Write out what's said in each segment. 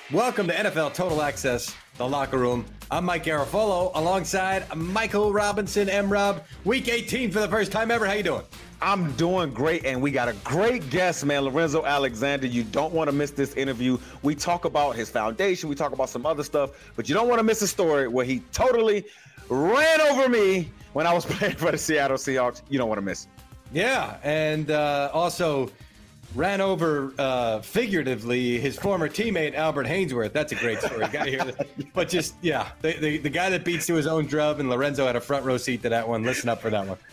Welcome to NFL Total Access, The Locker Room. I'm Mike Garafolo alongside Michael Robinson, M-Rob. Week 18 for the first time ever. How you doing? I'm doing great, and we got a great guest, man, Lorenzo Alexander. You don't want to miss this interview. We talk about his foundation. We talk about some other stuff, but you don't want to miss a story where he totally ran over me when I was playing for the Seattle Seahawks. You don't want to miss it. Yeah, and also ran over, figuratively, his former teammate, Albert Hainsworth. That's a great story. Got to hear that. But just, yeah, the guy that beats to his own drum, and Lorenzo had a front row seat to that one. Listen up for that one.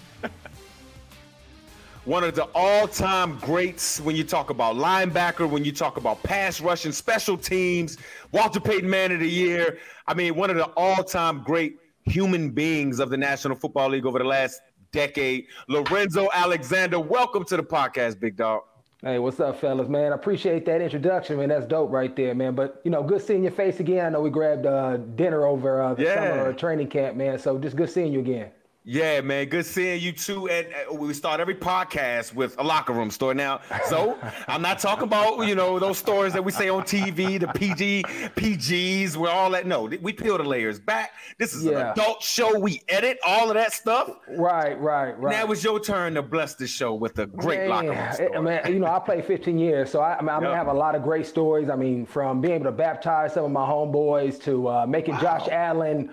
One of the all-time greats when you talk about linebacker, when you talk about pass rushing, special teams, Walter Payton Man of the Year. I mean, one of the all-time great human beings of the National Football League over the last decade. Lorenzo Alexander, welcome to the podcast, big dog. Hey, what's up, fellas, man? I appreciate that introduction, man. That's dope right there, man. But, you know, good seeing your face again. I know we grabbed dinner over the summer training camp, man. So just good seeing you again. Yeah, man. Good seeing you too. And we start every podcast with a locker room story. Now, so I'm not talking about, you know, those stories that we say on TV, the PGs, where all that. No, we peel the layers back. This is an adult show. We edit all of that stuff. Right. Now it's your turn to bless the show with a great locker room story. Man, you know, I played 15 years, so I'm gonna have a lot of great stories. I mean, from being able to baptize some of my homeboys to making Josh Allen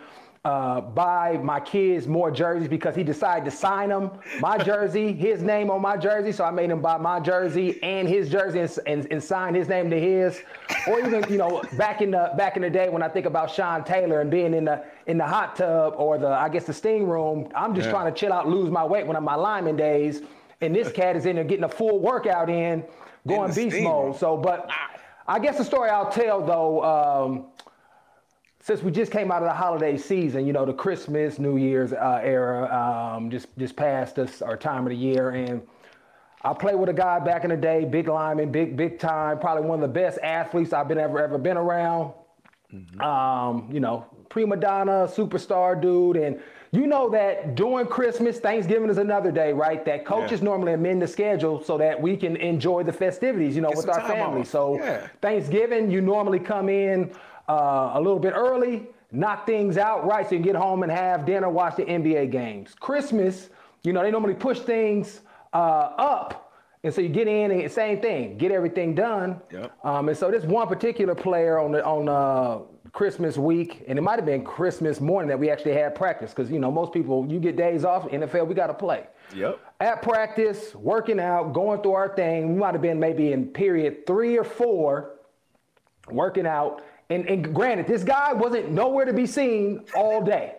buy my kids more jerseys because he decided to sign them my jersey, his name on my jersey. So I made him buy my jersey and his jersey and sign his name to his. Or even, you know, back in the day when I think about Sean Taylor and being in the hot tub or the steam room, I'm just trying to chill out, lose my weight when I'm my lineman days. And this cat is in there getting a full workout in, going beast mode. So, but I guess the story I'll tell though, since we just came out of the holiday season, you know, the Christmas, New Year's era just passed us, our time of the year. And I played with a guy back in the day, big lineman, big time, probably one of the best athletes I've ever been around. Mm-hmm. You know, prima donna, superstar dude. And you know that during Christmas, Thanksgiving is another day, right? That coaches normally amend the schedule so that we can enjoy the festivities, you know, with our family. So Thanksgiving, you normally come in a little bit early, knock things out, right? So you can get home and have dinner, watch the NBA games. Christmas, you know, they normally push things up. And so you get in and same thing, get everything done. Yep. And so this one particular player on Christmas week, and it might have been Christmas morning that we actually had practice. Cause you know, most people, you get days off, NFL, we got to play. Yep. At practice, working out, going through our thing. We might've been maybe in period 3 or 4, working out. And granted, this guy wasn't nowhere to be seen all day,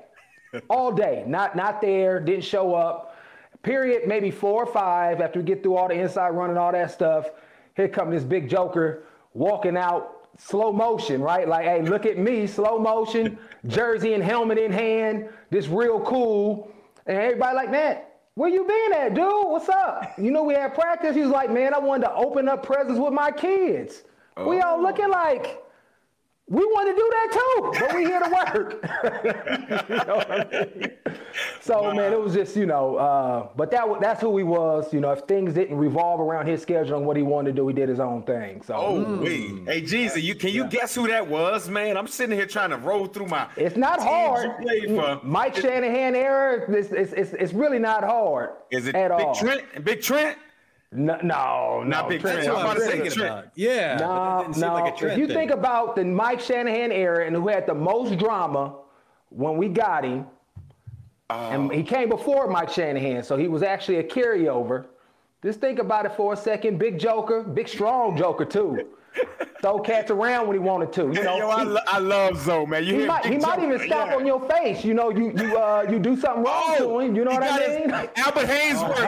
not there, didn't show up. Period, maybe 4 or 5 after we get through all the inside run and all that stuff. Here comes this big joker walking out, slow motion, right? Like, hey, look at me, slow motion, jersey and helmet in hand, this real cool. And everybody like, man, where you been at, dude? What's up? You know, we had practice. He was like, man, I wanted to open up presents with my kids. Oh. We all looking like, we want to do that too, but we here to work. You know what I mean? So, man, it was just, you know, but that's who he was. You know, if things didn't revolve around his schedule and what he wanted to do, he did his own thing. So, Hey, Jeezy, can you guess who that was, man? I'm sitting here trying to roll through my. It's not hard. Mike Shanahan era. It's really not hard. Is it at Big all. Trent? Big Trent? No, not Big Trent. I'm about to say Trent. Yeah. No. Like a Trent if you thing. think about the Mike Shanahan era and who had the most drama when we got him, and he came before Mike Shanahan, so he was actually a carryover. Just think about it for a second. Big joker, big strong joker too. Throw cats around when he wanted to. You know, I love Zoe, man. He might even stomp on your face. You know, you do something wrong to him. You know what I mean? Albert Hainsworth.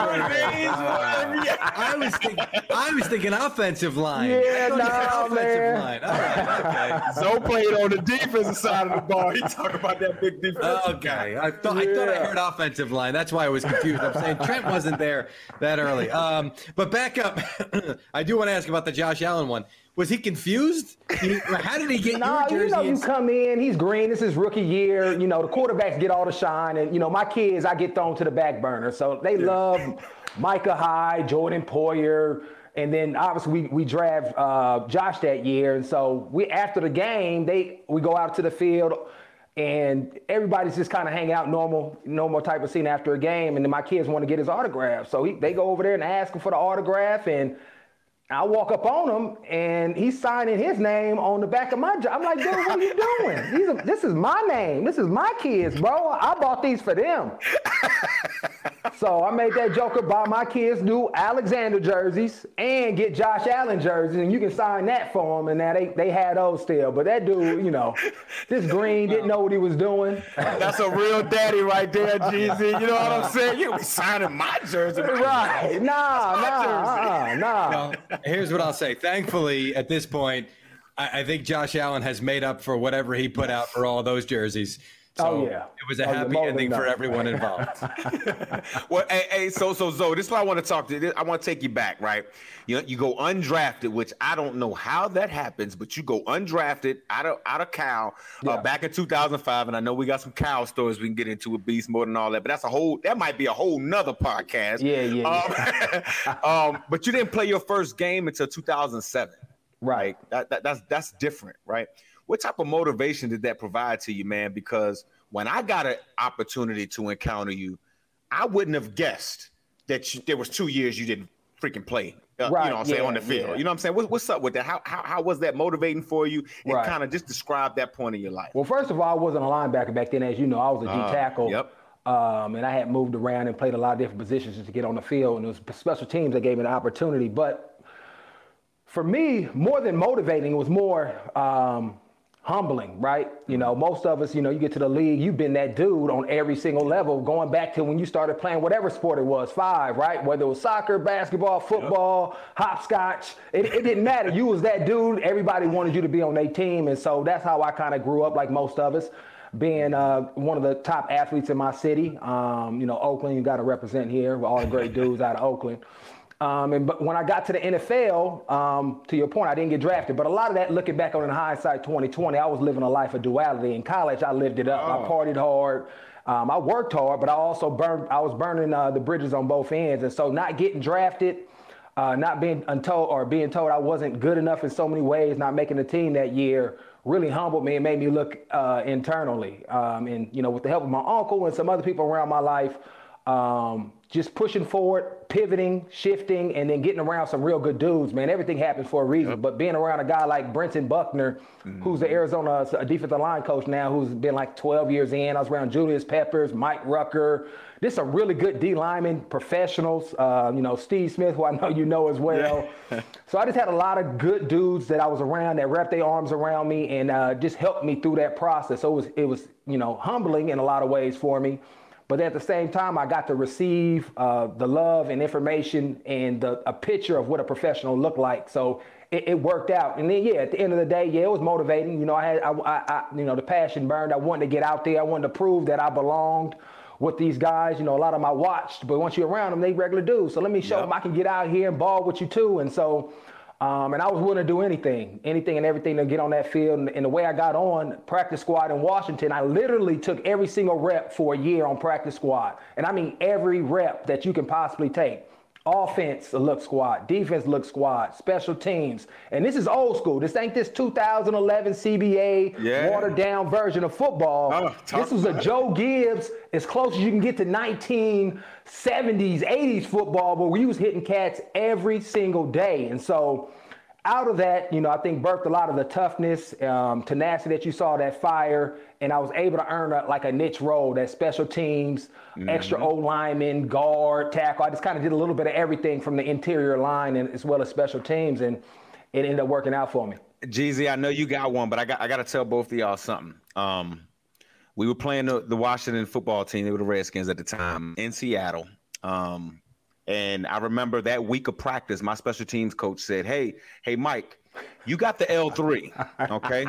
I was thinking offensive line. Yeah, offensive man. line. All right, okay. Zoe played on the defensive side of the ball. He talked about that big defensive guy. I thought I heard offensive line. That's why I was confused. I'm saying Trent wasn't there that early. But back up, I do want to ask about the Josh Allen one. Was he confused? How did he get your jersey? You know, you come in, he's green. This is rookie year. You know, the quarterbacks get all the shine. And, you know, my kids, I get thrown to the back burner. So they love Micah Hyde, Jordan Poyer, And then obviously we draft Josh that year. And so after the game, we go out to the field and everybody's just kind of hanging out normal type of scene after a game. And then my kids want to get his autograph. So they go over there and ask him for the autograph. And I walk up on him and he's signing his name on the back of my job. I'm like, dude, what are you doing? This is my name. This is my kids, bro. I bought these for them. So I made that joker buy my kids new Alexander jerseys and get Josh Allen jerseys, and you can sign that for them. And now they had those still. But that dude, this Green didn't know what he was doing. That's a real daddy right there, GZ. You know what I'm saying? You be signing my jersey. Right. Nah. Well, here's what I'll say. Thankfully, at this point, I think Josh Allen has made up for whatever he put out for all those jerseys. So it was a happy ending for everyone involved. Well, hey, so Zoe, this is what I want to talk to you. I want to take you back, right? You go undrafted, which I don't know how that happens, but you go undrafted out of Cal back in 2005, and I know we got some Cal stories we can get into with Beast Mode and all that, but that might be a whole nother podcast. Yeah. But you didn't play your first game until 2007. Right. That's different, right? What type of motivation did that provide to you, man? Because when I got an opportunity to encounter you, I wouldn't have guessed that there was 2 years you didn't freaking play, on the field. Yeah. You know what I'm saying? What's up with that? How was that motivating for you? And Right. kind of just describe that point in your life. Well, first of all, I wasn't a linebacker back then. As you know, I was a D tackle. Yep. And I had moved around and played a lot of different positions just to get on the field. And it was special teams that gave me the opportunity. But for me, more than motivating, it was more humbling, right? Most of us, you get to the league, you've been that dude on every single level, going back to when you started playing whatever sport it was, 5, right? Whether it was soccer, basketball, football, hopscotch, it didn't matter. You was that dude. Everybody wanted you to be on their team. And so that's how I kind of grew up, like most of us, being one of the top athletes in my city. Oakland, you got to represent here with all the great dudes out of Oakland. But when I got to the NFL, to your point, I didn't get drafted. But a lot of that, looking back on in hindsight 2020, I was living a life of duality. In college, I lived it up. I partied hard. I worked hard, but I also was burning the bridges on both ends. And so not getting drafted, not being being told I wasn't good enough in so many ways, not making the team that year, really humbled me and made me look internally. With the help of my uncle and some other people around my life, just pushing forward, pivoting, shifting, and then getting around some real good dudes, man. Everything happens for a reason. Yep. But being around a guy like Brenton Buckner, who's the Arizona defensive line coach now, who's been like 12 years in. I was around Julius Peppers, Mike Rucker. Just some really good D linemen, professionals. Steve Smith, who I know you know as well. Yeah. So I just had a lot of good dudes that I was around that wrapped their arms around me and just helped me through that process. So it was humbling in a lot of ways for me. But at the same time, I got to receive the love and information and a picture of what a professional looked like. So it worked out. And then, at the end of the day, it was motivating. I had, the passion burned. I wanted to get out there. I wanted to prove that I belonged with these guys. A lot of them I watched, but once you're around them, they regular dudes. So let me show them I can get out here and ball with you too. And so, and I was willing to do anything and everything to get on that field. And the way I got on practice squad in Washington, I literally took every single rep for a year on practice squad. And I mean every rep that you can possibly take. Offense look squad, defense look squad, special teams. And this is old school. This ain't this 2011 CBA watered down version of football. This was a Joe Gibbs, as close as you can get to 1970s, 80s football, where we was hitting cats every single day. And so out of that, I think birthed a lot of the toughness, tenacity that you saw, that fire, and I was able to earn a niche role, that special teams, extra O-lineman, guard, tackle. I just kind of did a little bit of everything from the interior line and as well as special teams, and it ended up working out for me. Jeezy, I know you got one, but I got to tell both of y'all something. We were playing the Washington football team. They were the Redskins at the time in Seattle. And I remember that week of practice, my special teams coach said, hey, Mike, you got the L3, okay?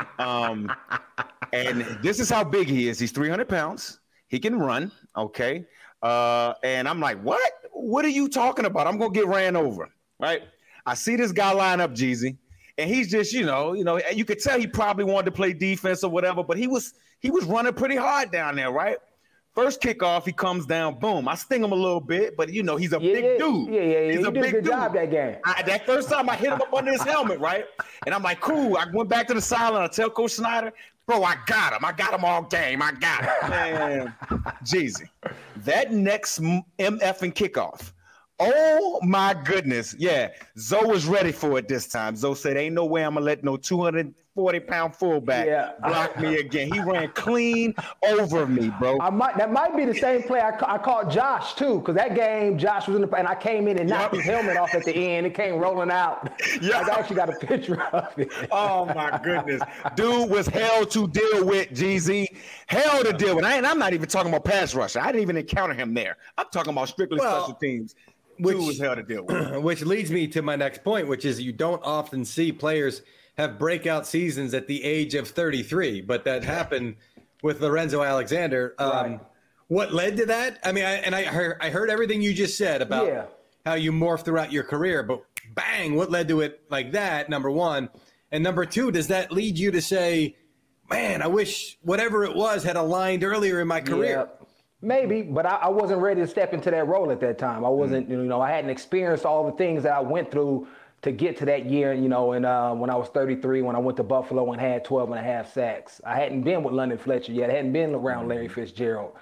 And this is how big he is. He's 300 pounds. He can run, okay? And I'm like, what? What are you talking about? I'm going to get ran over, right? I see this guy line up, Jeezy, and he's just, you could tell he probably wanted to play defense or whatever, but he was running pretty hard down there, right? First kickoff, he comes down, boom. I sting him a little bit, but he's a big dude. Yeah. He's a big dude. Job that game. That first time I hit him up under his helmet, right? And I'm like, cool. I went back to the sideline. I tell Coach Snyder, bro, I got him. I got him all game. I got him. Man, Jeezy. That next MF and kickoff. Oh my goodness. Yeah. Zoe was ready for it this time. Zoe said, ain't no way I'm gonna let no 240-pound fullback block me again. He ran clean over me, bro. That might be the same play I caught Josh too, because that game Josh was in the and I came in and knocked his helmet off at the end. It came rolling out. I actually got a picture of it. Oh my goodness. Dude was hell to deal with, GZ. Hell to deal with. I'm not even talking about pass rush. I didn't even encounter him there. I'm talking about strictly special teams. Which was hell to deal with. Which leads me to my next point, which is you don't often see players have breakout seasons at the age of 33, but that happened with Lorenzo Alexander. Right. What led to that? I mean, I heard everything you just said about how you morphed throughout your career, but bang, what led to it like that, number one? And number two, does that lead you to say, man, I wish whatever it was had aligned earlier in my career? Yeah. Maybe, but I wasn't ready to step into that role at that time. I wasn't, I hadn't experienced all the things that I went through to get to that year, and when I was 33, when I went to Buffalo and had 12 and a half sacks. I hadn't been with London Fletcher yet. I hadn't been around Larry Fitzgerald.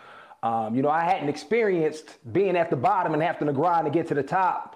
I hadn't experienced being at the bottom and having to grind to get to the top,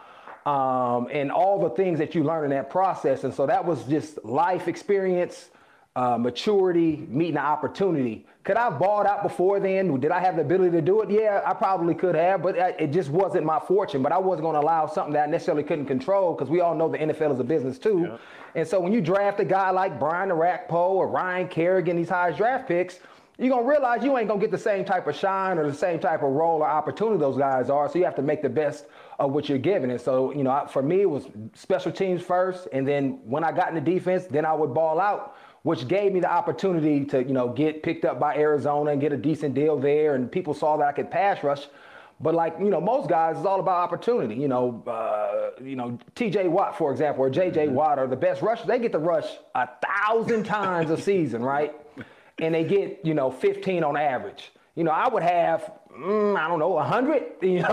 and all the things that you learn in that process. And so that was just life experience, maturity, meeting the opportunity. Could I have balled out before then? Did I have the ability to do it? Yeah, I probably could have, but it just wasn't my fortune. But I wasn't going to allow something that I necessarily couldn't control, because we all know the NFL is a business too. Yeah. And so when you draft a guy like Brian Orakpo or Ryan Kerrigan, these high draft picks, you're going to realize you ain't going to get the same type of shine or the same type of role or opportunity those guys are. So you have to make the best of what you're given. And so, for me, it was special teams first. And then when I got into defense, then I would ball out, which gave me the opportunity to, get picked up by Arizona and get a decent deal there. And people saw that I could pass rush. But like, most guys, it's all about opportunity. TJ Watt, for example, or JJ Watt are the best rushers. They get to rush 1,000 times a season, right? And they get, 15 on average. I would have, 100,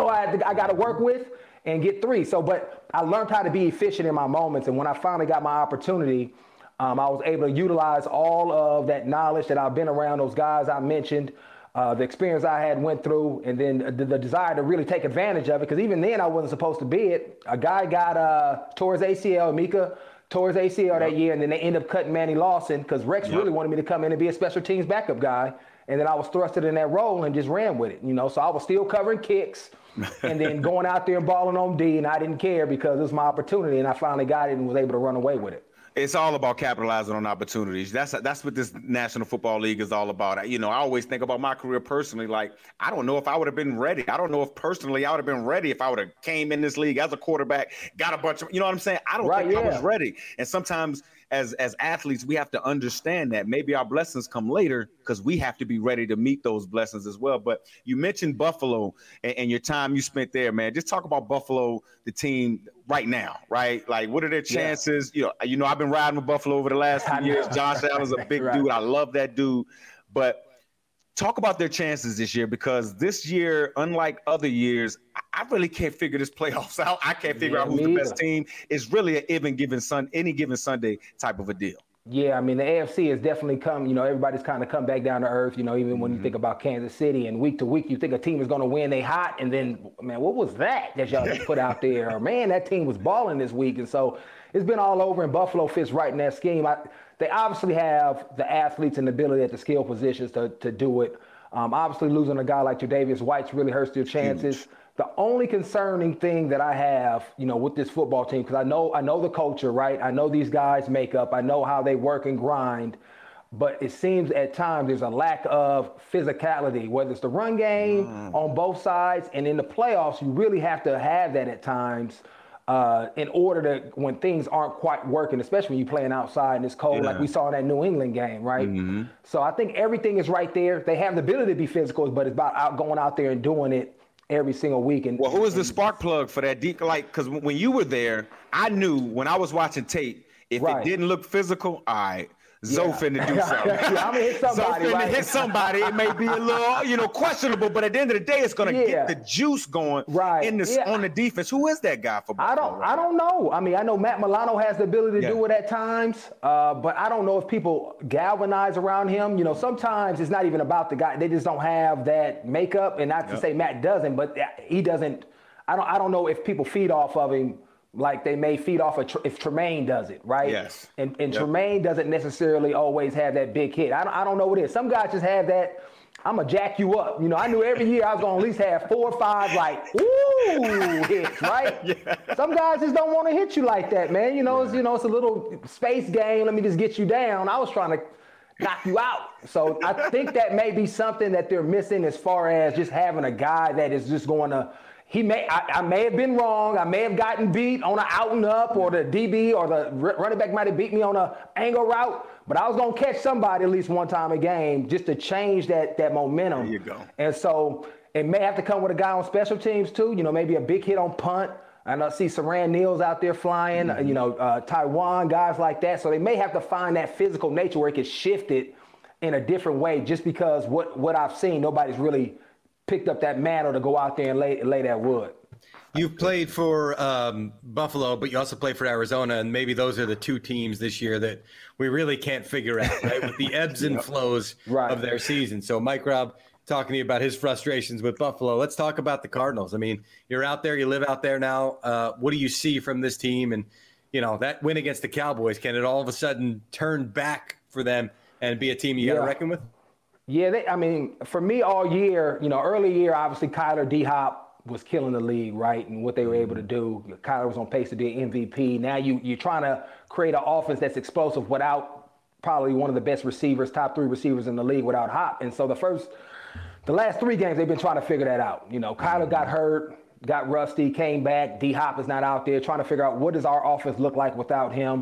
I got to work with and get 3. So, but I learned how to be efficient in my moments. And when I finally got my opportunity, I was able to utilize all of that knowledge that I've been around, those guys I mentioned, the experience I had went through, and then the desire to really take advantage of it. Because even then, I wasn't supposed to be it. A guy got tore his ACL, Mika tore his ACL that year, and then they ended up cutting Manny Lawson because Rex really wanted me to come in and be a special teams backup guy. And then I was thrusted in that role and just ran with it. So I was still covering kicks and then going out there and balling on D, and I didn't care because it was my opportunity, and I finally got it and was able to run away with it. It's all about capitalizing on opportunities. That's what this National Football League is all about. I always think about my career personally. Like, I don't know if I would have been ready. I don't know if personally I would have been ready if I would have came in this league as a quarterback, got a bunch of, you know what I'm saying? I don't think I was ready. And sometimes as athletes, we have to understand that maybe our blessings come later because we have to be ready to meet those blessings as well. But you mentioned Buffalo and your time you spent there, man. Just talk about Buffalo, the team right now, right? Like, what are their chances? Yeah. I've been riding with Buffalo over the last few years. Josh Allen's a big dude. I love that dude. But talk about their chances this year, because this year, unlike other years, I really can't figure this playoffs out. I can't figure out who's the best team. It's really any given Sunday type of a deal. Yeah, I mean, the AFC has definitely come, everybody's kind of come back down to earth, even when you think about Kansas City and week to week, you think a team is going to win, they hot, and then, man, what was that y'all just put out there? Or, man, that team was balling this week. And so it's been all over, and Buffalo fits right in that scheme. They obviously have the athletes and the ability at the skill positions to do it. Obviously, losing a guy like Tre'Davious White really hurts their chances. Huge. The only concerning thing that I have, with this football team, because I know the culture, right? I know these guys' makeup. I know how they work and grind. But it seems at times there's a lack of physicality, whether it's the run game on both sides. And in the playoffs, you really have to have that at times in order to, when things aren't quite working, especially when you're playing outside and it's cold, like we saw in that New England game, right? Mm-hmm. So I think everything is right there. They have the ability to be physical, but it's about going out there and doing it every single week. And who is the spark plug for that deep? Like, because when you were there, I knew when I was watching tape, if it didn't look physical, all right, Zoe finna do something. Yeah, I'm gonna hit somebody. Zoe finna right? hit somebody. It may be a little, questionable, but at the end of the day, it's gonna get the juice going on the defense. Who is that guy for Buffalo? I don't know. I mean, I know Matt Milano has the ability to do it at times, but I don't know if people galvanize around him. Sometimes it's not even about the guy. They just don't have that makeup, and not to say Matt doesn't, but he doesn't. I don't know if people feed off of him like they may feed off if Tremaine does it, right? Yes. And Tremaine doesn't necessarily always have that big hit. I don't know what it is. Some guys just have that. I'm gonna jack you up. I knew every year I was gonna at least have 4 or 5 ooh hits, right? Some guys just don't want to hit you like that, man. It's a little space game. Let me just get you down. I was trying to knock you out. So I think that may be something that they're missing as far as just having a guy that is just going to. I may have been wrong. I may have gotten beat on an out and up, or the DB or the running back might have beat me on an angle route. But I was going to catch somebody at least one time a game just to change that momentum. There you go. And so it may have to come with a guy on special teams too. Maybe a big hit on punt. I see Saran Neal's out there flying. Taiwan, guys like that. So they may have to find that physical nature where it can shift it in a different way. Just because what I've seen, nobody's really picked up that mantle to go out there and lay that wood. You've played for Buffalo, but you also played for Arizona, and maybe those are the two teams this year that we really can't figure out, right? With the ebbs and flows of their season. So Mike Robb talking to you about his frustrations with Buffalo. Let's talk about the Cardinals. I mean, you're out there, you live out there now. What do you see from this team? And, that win against the Cowboys, can it all of a sudden turn back for them and be a team you got to reckon with? Yeah, for me all year, early year, obviously Kyler D-Hop was killing the league, right? And what they were able to do. Kyler was on pace to be an MVP. Now you're trying to create an offense that's explosive without probably one of the best receivers, top 3 receivers in the league without Hop. And so the last 3 games, they've been trying to figure that out. Kyler got hurt, got rusty, came back. D-Hop is not out there, trying to figure out what does our offense look like without him.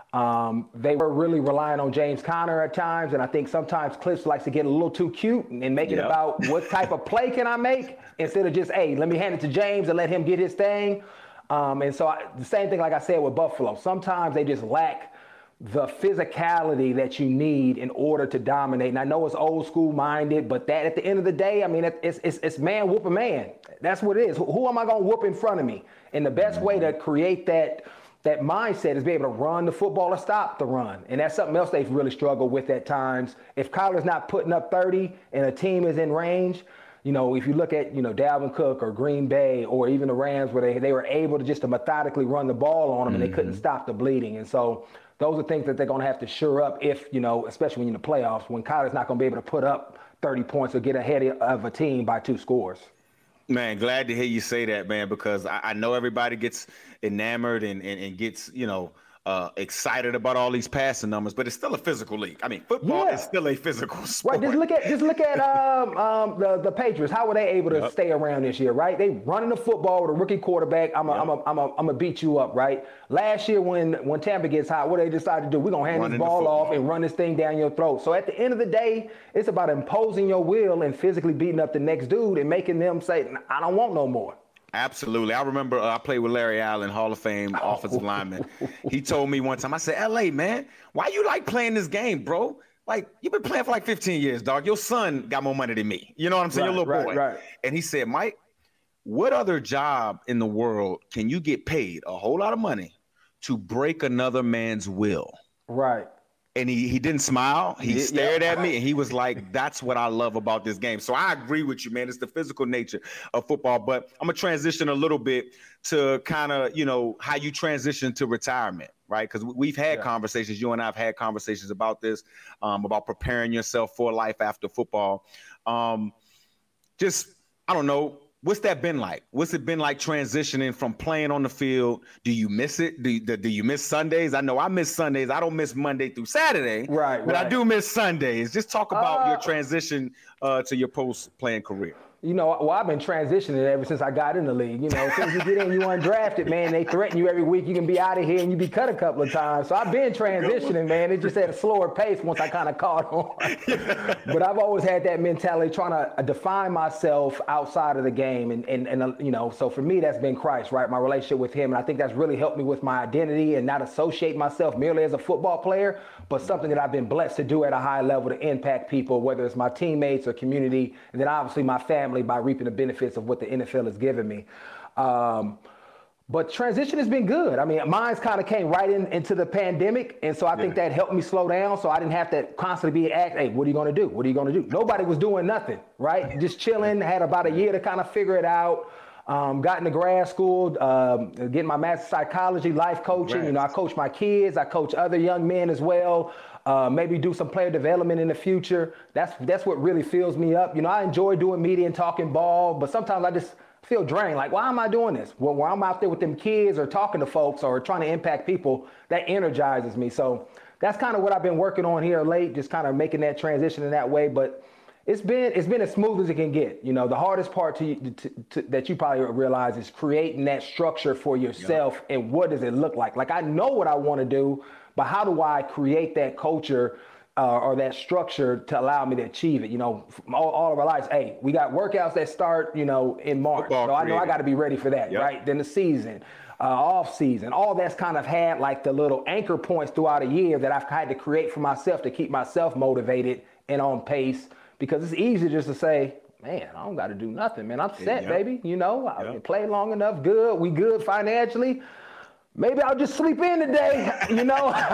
They were really relying on James Conner at times, and I think sometimes Cliff likes to get a little too cute and make it about what type of play can I make instead of just, hey, let me hand it to James and let him get his thing. And so the same thing like I said with Buffalo. Sometimes they just lack the physicality that you need in order to dominate. And I know it's old school minded, but that at the end of the day, it's man whooping man. That's what it is. Who am I going to whoop in front of me? And the best way to create that mindset is be able to run the football or stop the run. And that's something else they've really struggled with at times. If Kyler's not putting up 30 and a team is in range, if you look at, Dalvin Cook or Green Bay or even the Rams where they were able to just to methodically run the ball on them and they couldn't stop the bleeding. And so those are things that they're going to have to shore up if, especially when you're in the playoffs, when Kyler's not going to be able to put up 30 points or get ahead of a team by 2 scores. Man, glad to hear you say that, man, because I know everybody gets enamored and gets, excited about all these passing numbers, but it's still a physical league. Football is still a physical sport. Right. Just look at the Patriots. How were they able to stay around this year? Right. They running the football with a rookie quarterback. I'm gonna beat you up. Right. Last year when Tampa gets hot, what they decided to do? We're gonna hand this ball off and run this thing down your throat. So at the end of the day, it's about imposing your will and physically beating up the next dude and making them say, I don't want no more. Absolutely. I remember I played with Larry Allen, Hall of Fame offensive lineman. He told me one time, I said, LA, man, why you like playing this game, bro? Like, you've been playing for like 15 years, dog. Your son got more money than me. You know what I'm saying? Your little boy. Right. And he said, Mike, what other job in the world can you get paid a whole lot of money to break another man's will? Right. And he didn't smile. He stared at me, and he was like, that's what I love about this game. So I agree with you, man. It's the physical nature of football. But I'm going to transition a little bit to kind of, how you transition to retirement, right? Because we've had conversations. You and I have had conversations about this, about preparing yourself for life after football. I don't know. What's that been like? What's it been like transitioning from playing on the field? Do you miss it? Do you miss Sundays? I know I miss Sundays. I don't miss Monday through Saturday. Right. But I do miss Sundays. Just talk about your transition to your post-playing career. Well, I've been transitioning ever since I got in the league. As soon as you get in, you undrafted, man. They threaten you every week. You can be out of here and you be cut a couple of times. So I've been transitioning, man. It just at a slower pace once I kind of caught on. But I've always had that mentality, trying to define myself outside of the game. And so for me, that's been Christ, right? My relationship with him. And I think that's really helped me with my identity and not associate myself merely as a football player, but something that I've been blessed to do at a high level to impact people, whether it's my teammates or community, and then obviously my family by reaping the benefits of what the NFL has given me. But transition has been good. I mean, mine's kind of came right into the pandemic. And so I think that helped me slow down. So I didn't have to constantly be asked, hey, what are you going to do? What are you going to do? Nobody was doing nothing, right? Just chilling, had about a year to kind of figure it out. Got into grad school, getting my master's in psychology, life coaching. I coach my kids. I coach other young men as well. Maybe do some player development in the future. That's what really fills me up. I enjoy doing media and talking ball, but sometimes I just feel drained. Like, why am I doing this? Well, when I'm out there with them kids or talking to folks or trying to impact people, that energizes me. So that's kind of what I've been working on here late, just kind of making that transition in that way. But it's been as smooth as it can get. The hardest part that you probably realize is creating that structure for yourself. And what does it look like? Like, I know what I want to do, but how do I create that culture or that structure to allow me to achieve it? All of our lives, hey, we got workouts that start, in March. So I know I got to be ready for that, right? Then the season, off season, all that's kind of had like the little anchor points throughout a year that I've had to create for myself to keep myself motivated and on pace, because it's easy just to say, man, I don't got to do nothing, man. I'm set, baby. I played long enough. Good. We good financially. Maybe I'll just sleep in today, And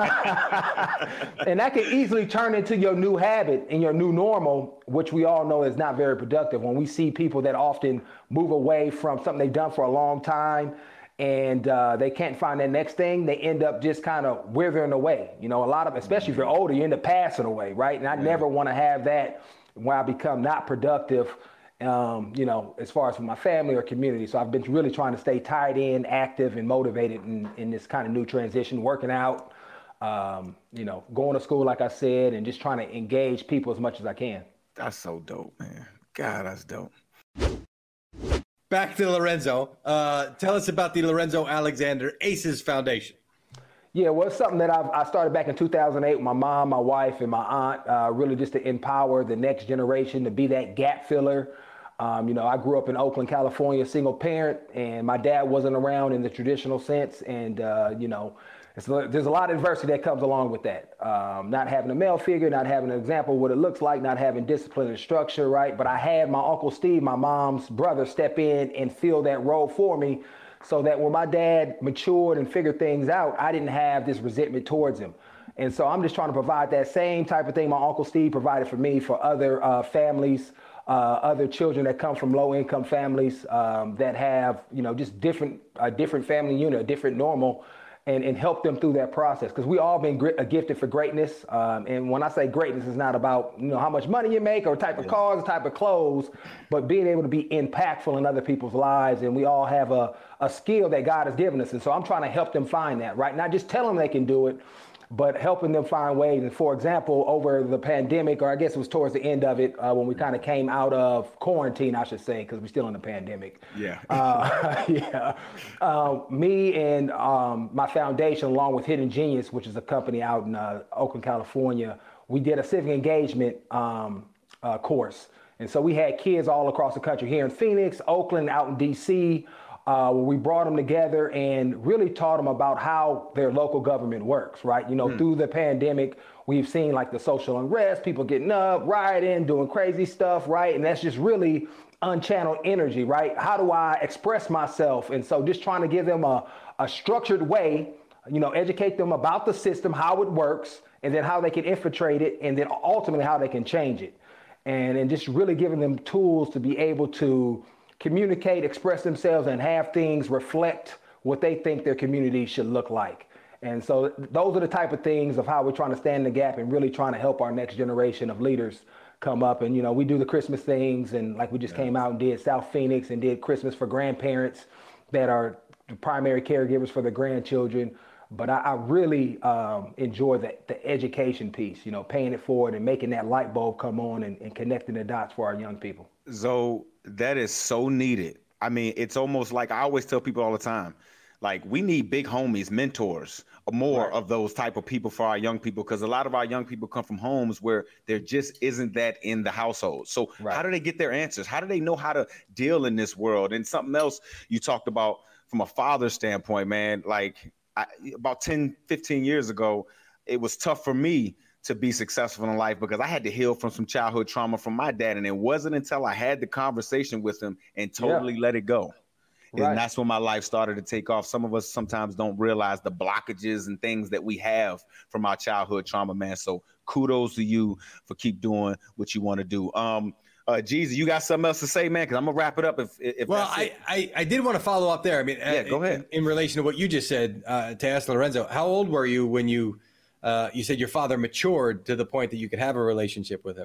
that can easily turn into your new habit and your new normal, which we all know is not very productive. When we see people that often move away from something they've done for a long time and they can't find that next thing, they end up just kind of withering away. A lot of, especially if you're older, you end up passing away, right? And I never want to have that where I become not productive, as far as for my family or community. So I've been really trying to stay tied in, active, and motivated in this kind of new transition, working out, going to school, like I said, and just trying to engage people as much as I can. That's so dope, man. God, that's dope. Back to Lorenzo. Tell us about the Lorenzo Alexander Aces Foundation. Yeah, well, it's something that I started back in 2008 with my mom, my wife, and my aunt, really just to empower the next generation to be that gap filler. I grew up in Oakland, California, single parent, and my dad wasn't around in the traditional sense. And, there's a lot of adversity that comes along with that. Not having a male figure, not having an example of what it looks like, not having discipline and structure, right? But I had my Uncle Steve, my mom's brother, step in and fill that role for me, so that when my dad matured and figured things out, I didn't have this resentment towards him. And so I'm just trying to provide that same type of thing my Uncle Steve provided for me, for other families, other children that come from low-income families that have, just a different family unit, a different normal, and help them through that process. Because we all been gifted for greatness. And when I say greatness, it's not about, how much money you make or type of cars, type of clothes, but being able to be impactful in other people's lives. And we all have a skill that God has given us. And so I'm trying to help them find that, right? Not just tell them they can do it, but helping them find ways. And for example, over the pandemic, or I guess it was towards the end of it, when we kind of came out of quarantine, I should say, because we're still in the pandemic. Yeah. Me and my foundation, along with Hidden Genius, which is a company out in Oakland, California, we did a civic engagement course. And so we had kids all across the country, here in Phoenix, Oakland, out in DC, where we brought them together and really taught them about how their local government works, right? Through the pandemic, we've seen like the social unrest, people getting up, rioting, doing crazy stuff, right? And that's just really unchanneled energy, right? How do I express myself? And so just trying to give them a structured way, educate them about the system, how it works, and then how they can infiltrate it, and then ultimately how they can change it. And just really giving them tools to be able to communicate, express themselves, and have things reflect what they think their community should look like. And so those are the type of things of how we're trying to stand the gap and really trying to help our next generation of leaders come up. And, we do the Christmas things, and like we just came out and did South Phoenix and did Christmas for grandparents that are the primary caregivers for the grandchildren. But I really enjoy the education piece, paying it forward and making that light bulb come on and connecting the dots for our young people. Zoe, that is so needed. I mean, it's almost like I always tell people all the time, like we need big homies, mentors, more of those type of people for our young people, because a lot of our young people come from homes where there just isn't that in the household. So how do they get their answers? How do they know how to deal in this world? And something else you talked about from a father's standpoint, man, like about 10, 15 years ago, it was tough for me to be successful in life because I had to heal from some childhood trauma from my dad. And it wasn't until I had the conversation with him and totally let it go. And that's when my life started to take off. Some of us sometimes don't realize the blockages and things that we have from our childhood trauma, man. So kudos to you for keep doing what you want to do. Jeezy, you got something else to say, man? Because I'm gonna wrap it up. If well, I did want to follow up there. I mean, go ahead. In relation to what you just said, to ask Lorenzo, how old were you when you said your father matured to the point that you could have a relationship with him?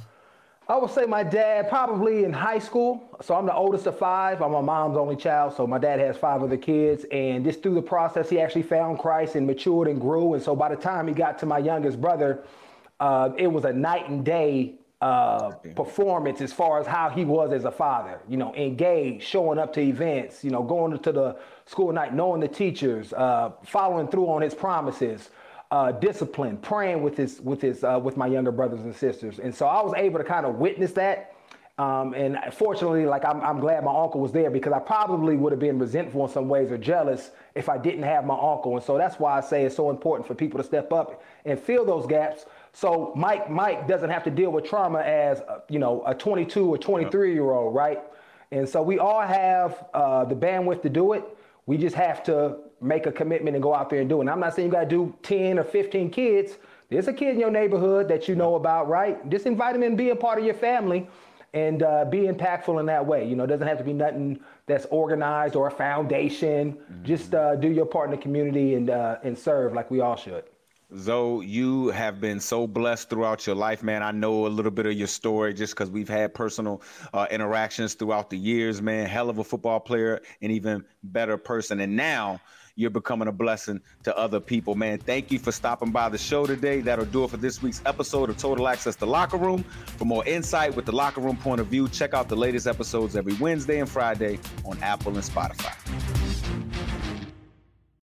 I would say my dad probably in high school. So I'm the oldest of 5. I'm my mom's only child. So my dad has 5 other kids. And just through the process, he actually found Christ and matured and grew. And so by the time he got to my youngest brother, it was a night and day performance as far as how he was as a father, you know, engaged, showing up to events, you know, going to the school night, knowing the teachers, following through on his promises. Discipline, praying with my younger brothers and sisters. And so I was able to kind of witness that. And fortunately, like I'm glad my uncle was there, because I probably would have been resentful in some ways or jealous if I didn't have my uncle. And so that's why I say it's so important for people to step up and fill those gaps. So Mike doesn't have to deal with trauma as, you know, a 22 or 23-year-old, right? And so we all have the bandwidth to do it. We just have to make a commitment and go out there and do it. And I'm not saying you got to do 10 or 15 kids. There's a kid in your neighborhood that you know about, right? Just invite him in, be a part of your family, and be impactful in that way. You know, it doesn't have to be nothing that's organized or a foundation. Just do your part in the community and serve like we all should. Zoe, you have been so blessed throughout your life, man. I know a little bit of your story just because we've had personal interactions throughout the years, man. Hell of a football player, and even better person. And now you're becoming a blessing to other people, man. Thank you for stopping by the show today. That'll do it for this week's episode of Total Access to Locker Room. For more insight with the Locker Room point of view, check out the latest episodes every Wednesday and Friday on Apple and Spotify.